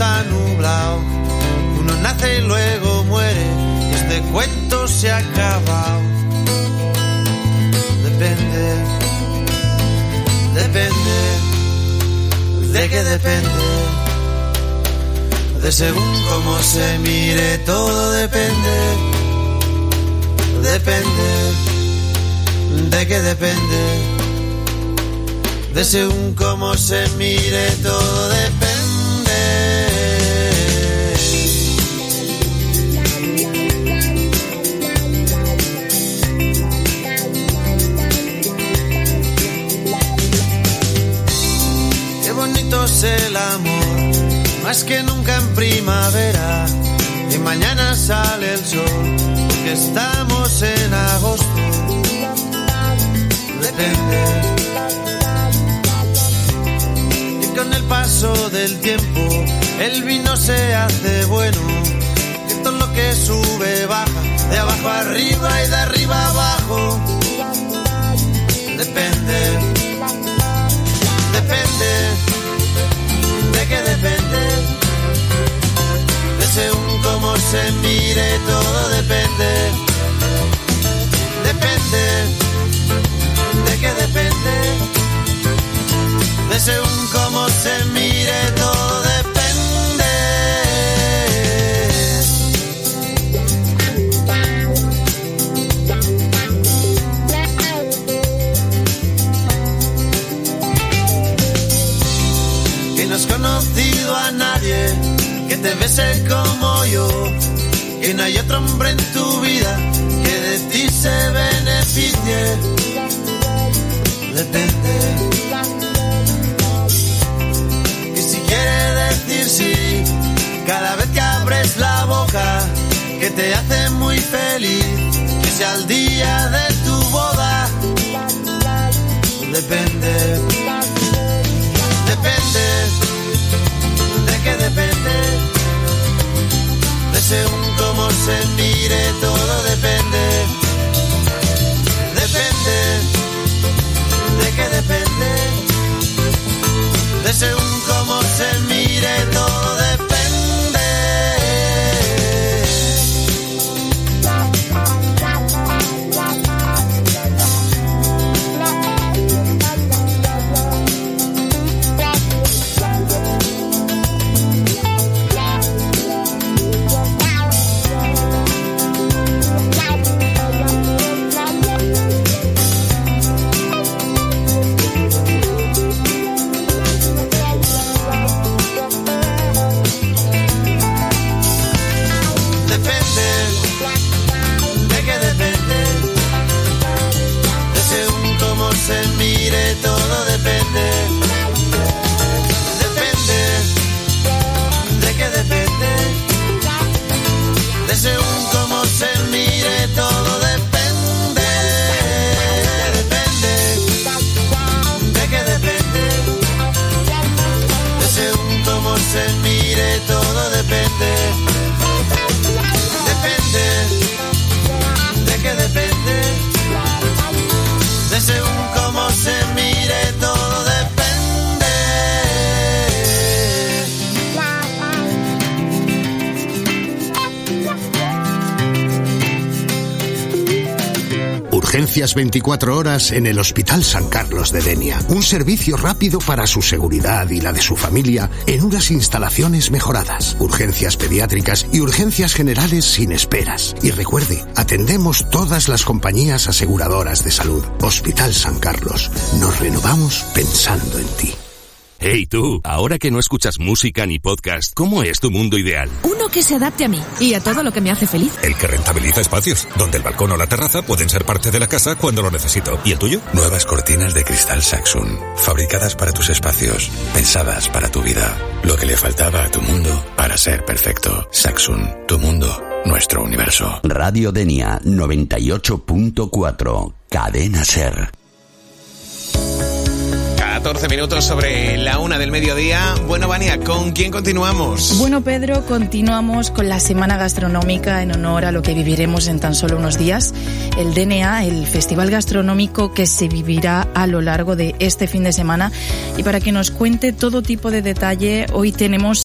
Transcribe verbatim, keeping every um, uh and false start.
está nublado. Uno nace y luego muere, y este cuento se ha acabado. Depende, depende, ¿de qué depende? De según cómo se mire, todo depende. Depende, ¿de qué depende? De según cómo se mire, todo depende. Qué bonito es el amor, más que nunca en primavera, y mañana sale el sol, porque estamos en agosto. Depende. Y con el paso del tiempo, el vino se hace bueno, que todo lo que sube baja, de abajo arriba y de arriba abajo. Depende. Depende. ¿De qué depende? De según cómo se mire, todo depende. Depende. ¿De qué depende? De según cómo se mire, todo depende. Que no has conocido a nadie que te bese como yo, que no hay otro hombre en tu vida que de ti se beneficie. Depende. Y si quiere decir sí, cada vez que abres la boca, que te hace muy feliz, que sea el día de tu boda. Depende. Depende. ¿De qué depende? De según cómo se mire, todo depende. Depende. ¿De qué depende? De según cómo se mire, todo depende. Se mire, todo depende. Depende. ¿De qué depende? De según cómo se mire, todo depende. Depende. ¿De qué depende? De según cómo se mire, todo depende. Depende. ¿De qué depende? De según cómo se mire, todo depende. Urgencias veinticuatro horas en el Hospital San Carlos de Denia. Un servicio rápido para su seguridad y la de su familia en unas instalaciones mejoradas. Urgencias pediátricas y urgencias generales sin esperas. Y recuerde, atendemos todas las compañías aseguradoras de salud. Hospital San Carlos. Nos renovamos pensando en ti. Hey tú, ahora que no escuchas música ni podcast, ¿cómo es tu mundo ideal? Uno que se adapte a mí y a todo lo que me hace feliz. El que rentabiliza espacios, donde el balcón o la terraza pueden ser parte de la casa cuando lo necesito. ¿Y el tuyo? Nuevas cortinas de cristal Saxon, fabricadas para tus espacios, pensadas para tu vida. Lo que le faltaba a tu mundo para ser perfecto. Saxon, tu mundo, nuestro universo. Radio Denia noventa y ocho punto cuatro, Cadena Ser. catorce minutos sobre la una del mediodía. Bueno, Vania, ¿con quién continuamos? Bueno, Pedro, continuamos con la Semana Gastronómica en honor a lo que viviremos en tan solo unos días. El D N A, el Festival Gastronómico que se vivirá a lo largo de este fin de semana. Y para que nos cuente todo tipo de detalle, hoy tenemos